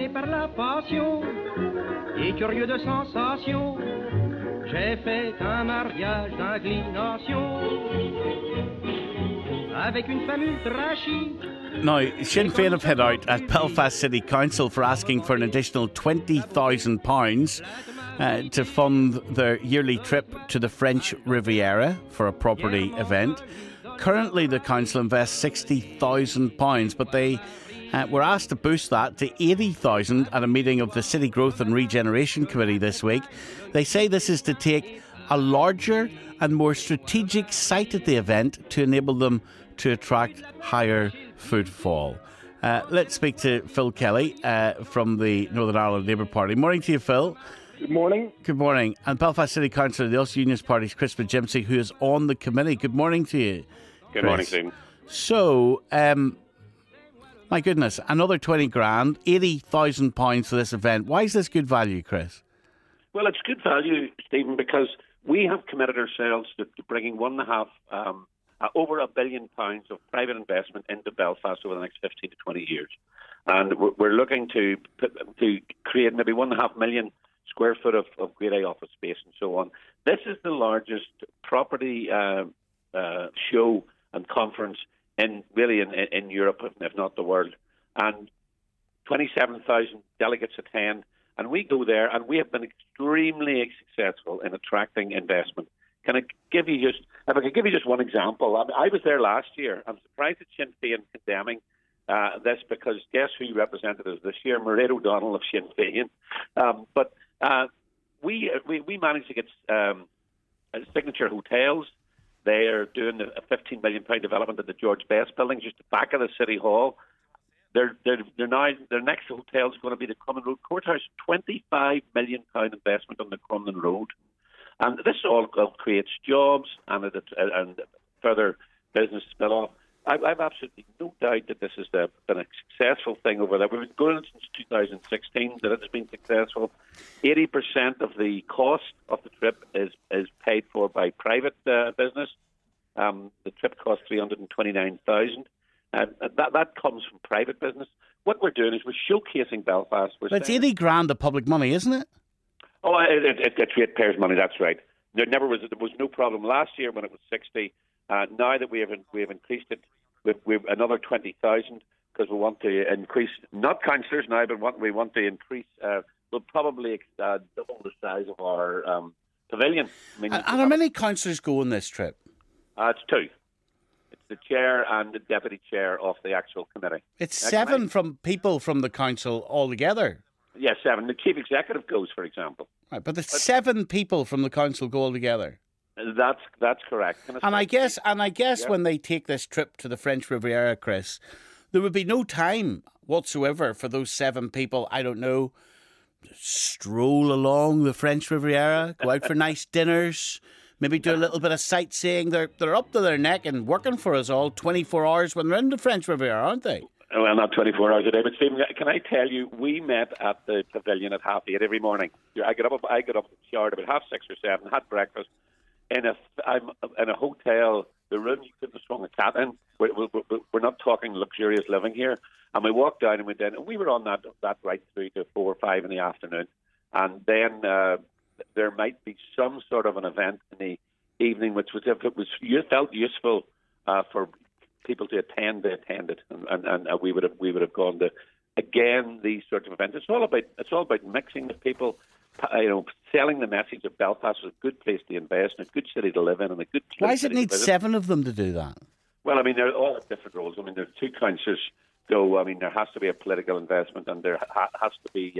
entraîné par la passion et curieux de sensations, j'ai fait un mariage d'inclination avec une femme ultra chic. Now, Sinn Féin have hit out at Belfast City Council for asking for an additional £20,000 to fund their yearly trip to the French Riviera for a property event. Currently, the council invests £60,000, but they were asked to boost that to £80,000 at a meeting of the City Growth and Regeneration Committee this week. They say this is to take a larger and more strategic site at the event to enable them to attract higher footfall. Let's speak to Phil Kelly from the Northern Ireland Labour Party. Morning to you, Phil. Good morning. Good morning. And Belfast City Councillor of the Ulster Unionist Party's Chris McGimpsey, who is on the committee. Good morning to you. Good morning, Stephen. So, my goodness, another 20 grand, £80,000 for this event. Why is this good value, Chris? Well, it's good value, Stephen, because we have committed ourselves to bringing over £1 billion of private investment into Belfast over the next 15 to 20 years. And we're looking to create maybe 1.5 million square foot of Grade A office space and so on. This is the largest property show and conference in Europe, if not the world. And 27,000 delegates attend. And we go there, and we have been extremely successful in attracting investment. If I could give you just one example. I was there last year. I'm surprised at Sinn Féin condemning this, because guess who represented us this year? Mairead O'Donnell of Sinn Féin. But we managed to get Signature Hotels. They are doing a £15 million development at the George Best building, just the back of the City Hall. Their next hotel is going to be the Crumlin Road Courthouse. £25 million investment on the Crumlin Road. And this all creates jobs and further business spin-off. I've absolutely no doubt that this has been a successful thing over there. We've been going since 2016 that it has been successful. 80% of the cost of the trip is paid for by private business. The trip costs $329,000. That comes from private business. What we're doing is we're showcasing Belfast. But it's 80 grand of public money, isn't it? Oh, it's ratepayers' money. That's right. There was no problem last year when it was 60. Now that we have increased it, we've another 20,000 because we want to increase not councillors now, but we want to increase. We'll probably double the size of our pavilion. And how many councillors go on this trip? It's two. It's the chair and the deputy chair of the actual committee. It's seven from people from the council altogether. Yes, 7. The chief executive goes, for example. Right, but 7 people from the council go all together. That's correct. And I guess when they take this trip to the French Riviera, Chris, there would be no time whatsoever for those 7 people, I don't know, stroll along the French Riviera, go out for nice dinners, maybe do a little bit of sightseeing. They're up to their neck and working for us all 24 hours when they're in the French Riviera, aren't they? Well, not 24 hours a day, but Stephen, can I tell you, we met at the pavilion at 8:30 every morning. I got up, showered about 6:30 or 7, had breakfast I'm in a hotel. The room you couldn't have swung a cat in. We're not talking luxurious living here. And we walked down and went in, and we were on that right through to 4 or 5 in the afternoon. And then there might be some sort of an event in the evening, which was, if it was felt useful for people to attend, they attended, and we would have gone to again these sorts of events. It's all about mixing with people, selling the message of Belfast as a good place to invest, and a good city to live in, and a good. Why does it need 7 of them to do that? Well, I mean, they're all at different roles. I mean, there's 2 councillors go. I mean, there has to be a political investment, and there has to be.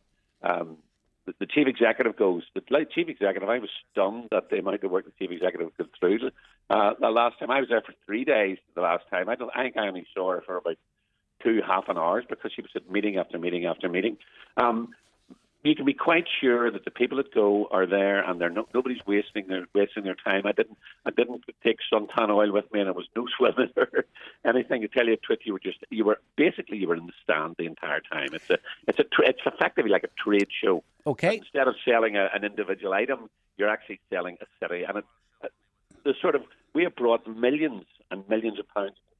The chief executive goes. The chief executive, I was stunned at the amount of work the chief executive got through. The last time I was there for 3 days. The last time I think I only saw her for about 2 half an hours because she was at meeting after meeting after meeting. You can be quite sure that the people that go are there, and nobody's wasting their time. I didn't take suntan oil with me, and it was no swimming or anything. To tell you the truth, you were in the stand the entire time. It's effectively like a trade show. Okay. Instead of selling an individual item, you're actually selling a city, and we have brought millions and millions of pounds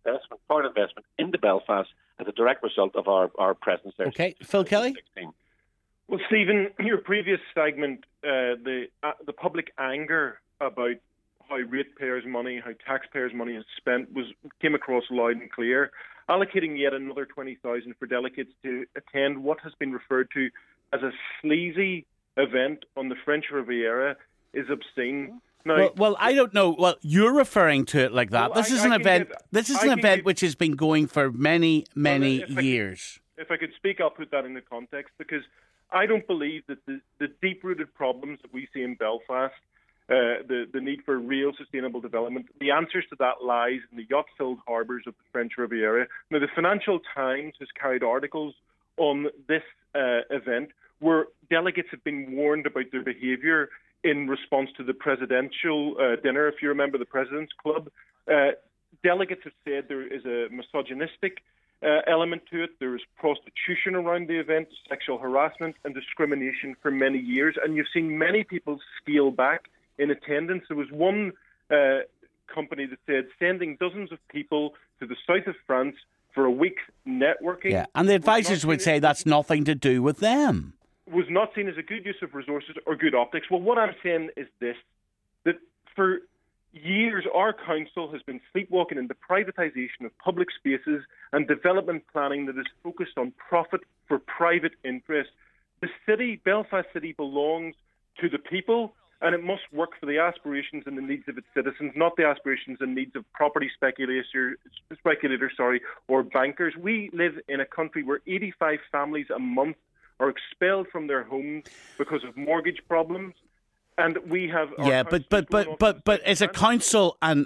investment, foreign investment into Belfast as a direct result of our presence there. Okay, Phil Kelly? Well, Stephen, your previous segment, the public anger about how ratepayers' money, how taxpayers' money is spent, came across loud and clear. Allocating yet another 20,000 for delegates to attend what has been referred to as a sleazy event on the French Riviera is obscene. Now, well, I don't know. Well, you're referring to it like that. Well, this is an event which has been going for many years. If I could speak, I'll put that into context, because I don't believe that the deep-rooted problems that we see in Belfast, the need for real sustainable development, the answers to that lies in the yacht-filled harbours of the French Riviera. Now, the Financial Times has carried articles on this event where delegates have been warned about their behaviour in response to the presidential dinner. If you remember the President's Club, delegates have said there is a misogynistic element to it. There is prostitution around the event, sexual harassment and discrimination for many years. And you've seen many people scale back in attendance. There was one company that said sending dozens of people to the south of France for a week's networking. Yeah, and the advisors would say that's nothing to do with them. Was not seen as a good use of resources or good optics. Well, what I'm saying is this, that for years our council has been sleepwalking into privatisation of public spaces and development planning that is focused on profit for private interest. The city, Belfast City, belongs to the people, and it must work for the aspirations and the needs of its citizens, not the aspirations and needs of property speculators or bankers. We live in a country where 85 families a month are expelled from their homes because of mortgage problems, and we have but as a council and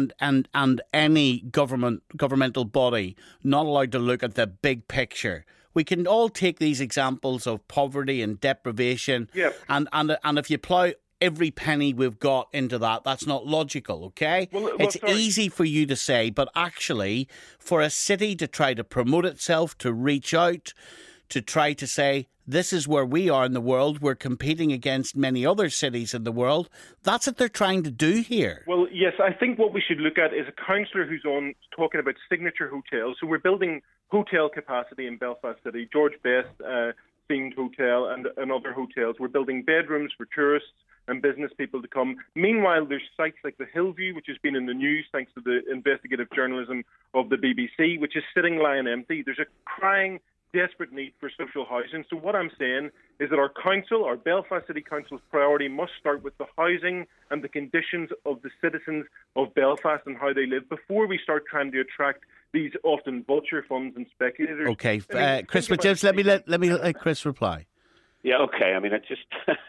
any governmental body not allowed to look at the big picture. We can all take these examples of poverty and deprivation, and if you plough every penny we've got into that, that's not logical, okay? It's easy for you to say, but actually, for a city to try to promote itself, to reach out, to try to say, this is where we are in the world, we're competing against many other cities in the world, that's what they're trying to do here. Well, yes, I think what we should look at is a councillor who's on talking about signature hotels. So we're building hotel capacity in Belfast City, George Best themed hotel and other hotels. We're building bedrooms for tourists and business people to come. Meanwhile, there's sites like the Hillview, which has been in the news thanks to the investigative journalism of the BBC, which is sitting lying empty. There's a crying, desperate need for social housing. So what I'm saying is that our council, our Belfast City Council's priority must start with the housing and the conditions of the citizens of Belfast and how they live before we start trying to attract these often vulture funds and speculators. Okay, Chris McGibbs, let me let Chris reply. Yeah, okay. I mean, I just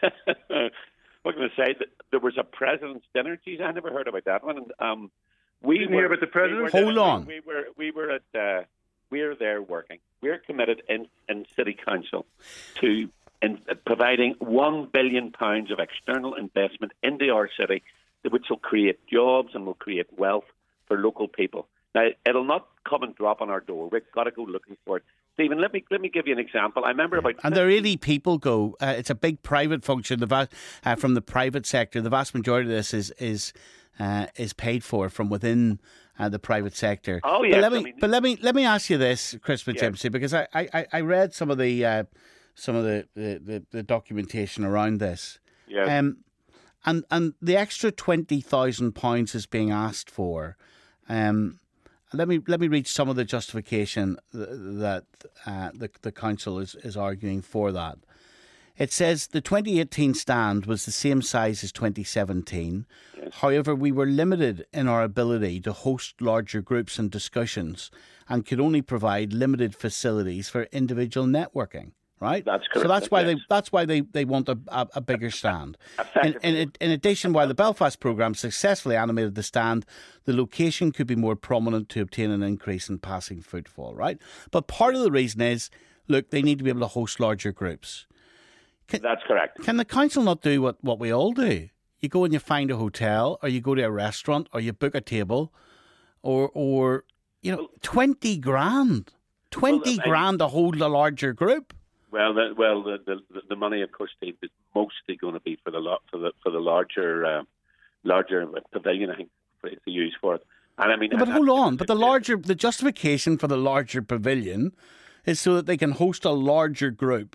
what can I say? That there was a president's dinner. Geez, I never heard about that one. And we didn't hear about the president. Hold on. We're there working. We're committed in City Council to providing £1 billion of external investment into our city, which will create jobs and will create wealth for local people. Now, it'll not come and drop on our door. We've got to go looking for it. Stephen, let me give you an example. I remember about... And there are 80 people go. It's a big private function from the private sector. The vast majority of this is paid for from within the private sector. Oh, yes. But let me ask you this, Chris McGibbs, because I read some of the documentation around this. Yeah. And the extra £20,000 is being asked for. Let me read some of the justification that the council is arguing for that. It says the 2018 stand was the same size as 2017. Yes. However, we were limited in our ability to host larger groups and discussions and could only provide limited facilities for individual networking. Right? That's correct. So that's why they want a bigger stand. In addition, while the Belfast programme successfully animated the stand, the location could be more prominent to obtain an increase in passing footfall, right? But part of the reason is, look, they need to be able to host larger groups. That's correct. Can the council not do what we all do? You go and you find a hotel, or you go to a restaurant, or you book a table, or 20 grand. 20 grand to hold a larger group. Well, the money, of course, Steve, is mostly going to be for the larger pavilion, I think, to use for it. And I mean, but hold on. But the justification for the larger pavilion is so that they can host a larger group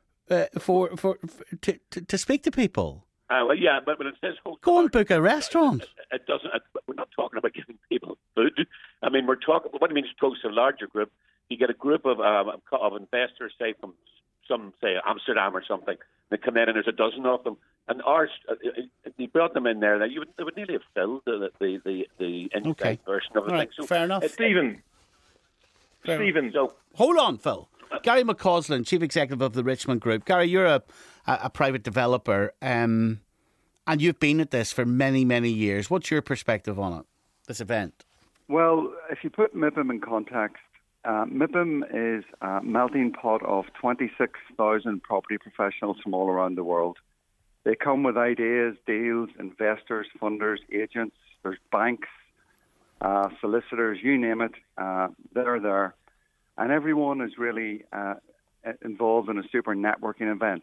to speak to people. Well, yeah, but when it says go and book a restaurant. It doesn't. We're not talking about giving people food. I mean, we're talking. What it means to host a larger group. You get a group of investors, say from say Amsterdam or something. They come in and there's a dozen of them. And ours, you brought them in there. They would nearly have filled the inside version of the thing. So fair enough, Stephen. So hold on, Phil. Gary McCausland, Chief Executive of the Richmond Group. Gary, you're a private developer, and you've been at this for many, many years. What's your perspective on it, this event? Well, if you put MIPIM in context, MIPIM is a melting pot of 26,000 property professionals from all around the world. They come with ideas, deals, investors, funders, agents. There's banks, solicitors, you name it. They're there. And everyone is really involved in a super networking event.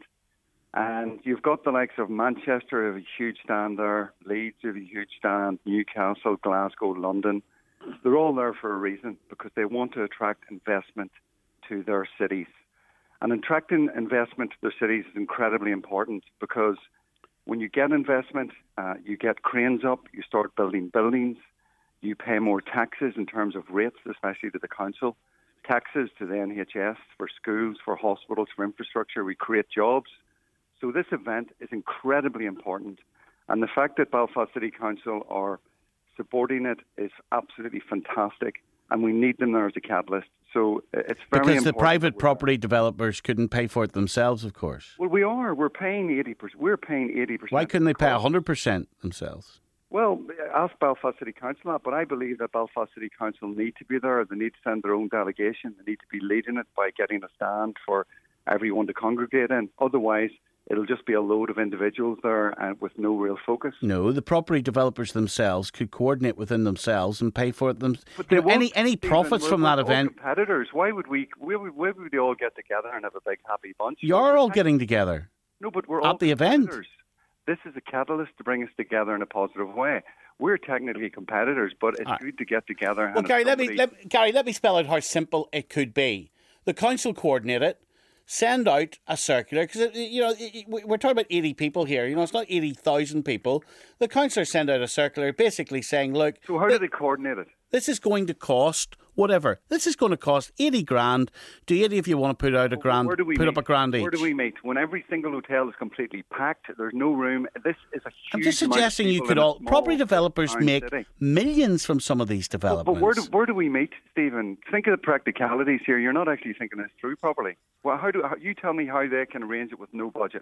And you've got the likes of Manchester, who have a huge stand there, Leeds, who have a huge stand, Newcastle, Glasgow, London. They're all there for a reason, because they want to attract investment to their cities. And attracting investment to their cities is incredibly important, because when you get investment, you get cranes up, you start building buildings, you pay more taxes in terms of rates, especially to the council, taxes to the NHS, for schools, for hospitals, for infrastructure. We create jobs. So this event is incredibly important. And the fact that Belfast City Council are supporting it is absolutely fantastic, and we need them there as a catalyst. So it's very important. Because the private property developers couldn't pay for it themselves, of course. Well, we are. We're paying 80%. We're paying 80%. Why couldn't they pay 100% themselves? Well, ask Belfast City Council that, but I believe that Belfast City Council need to be there. They need to send their own delegation. They need to be leading it by getting a stand for everyone to congregate in. Otherwise, it'll just be a load of individuals there and with no real focus. No, the property developers themselves could coordinate within themselves and pay for it themselves. Any profits from that event? Competitors. Why would we all get together and have a big happy bunch? You're all getting together. No, but we're all at the event. This is a catalyst to bring us together in a positive way. We're technically competitors, but it's good to get together. Well, Gary, let me spell out how simple it could be. The council coordinate it. Send out a circular, because we're talking about 80 people here. It's not 80,000 people. The councillors send out a circular, basically saying, "Look." So how do they coordinate it? This is going to cost whatever. This is going to cost 80 grand. Do 80 if you want to put out a grand? Put up a grand each. Where do we meet? When every single hotel is completely packed, there's no room. This is a huge. I'm just suggesting you could all property developers make millions from some of these developments. But where do we meet, Stephen? Think of the practicalities here. You're not actually thinking this through properly. Well, you tell me how they can arrange it with no budget?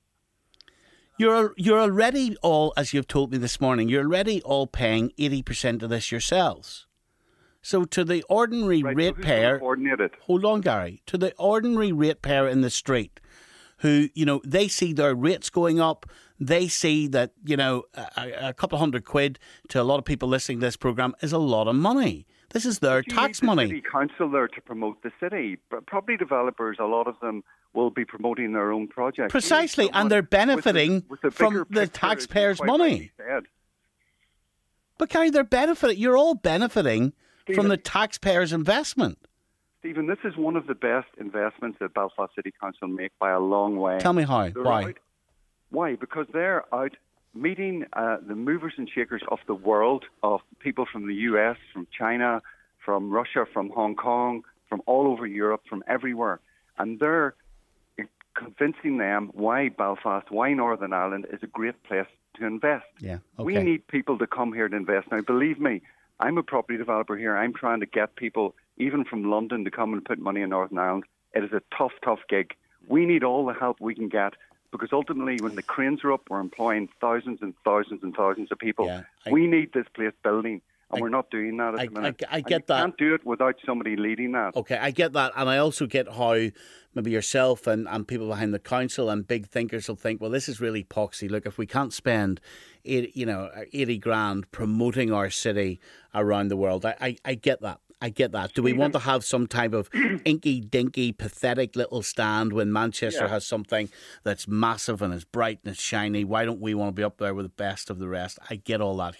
You're already all, as you've told me this morning, you're already all paying 80% of this yourselves. So to the ordinary ratepayer, hold on, Gary, to the ordinary ratepayer in the street, who, they see their rates going up, they see that, a couple of £100 to a lot of people listening to this programme is a lot of money. This is their tax money. City council there to promote the city. Property developers, a lot of them will be promoting their own projects. Precisely, and they're benefiting from the taxpayers' money. But Gary, they're benefiting. You're all benefiting from the taxpayers' investment. Stephen, this is one of the best investments that Belfast City Council make by a long way. Tell me how. Why? Why? Because they're out meeting the movers and shakers of the world, of people from the US, from China, from Russia, from Hong Kong, from all over Europe, from everywhere. And they're convincing them why Belfast, why Northern Ireland is a great place to invest. Yeah, okay. We need people to come here to invest. Now, believe me, I'm a property developer here. I'm trying to get people, even from London, to come and put money in Northern Ireland. It is a tough, tough gig. We need all the help we can get, because ultimately, when the cranes are up, we're employing thousands and thousands and thousands of people. Yeah, we need this place building, and we're not doing that at the minute. I get that. You can't do it without somebody leading that. Okay, I get that, and I also get how maybe yourself and people behind the council and big thinkers will think, well, this is really poxy. Look, if we can't spend 80 grand promoting our city around the world, I get that. I get that. Do we want to have some type of inky-dinky, pathetic little stand when Manchester has something that's massive and is bright and it's shiny? Why don't we want to be up there with the best of the rest? I get all that.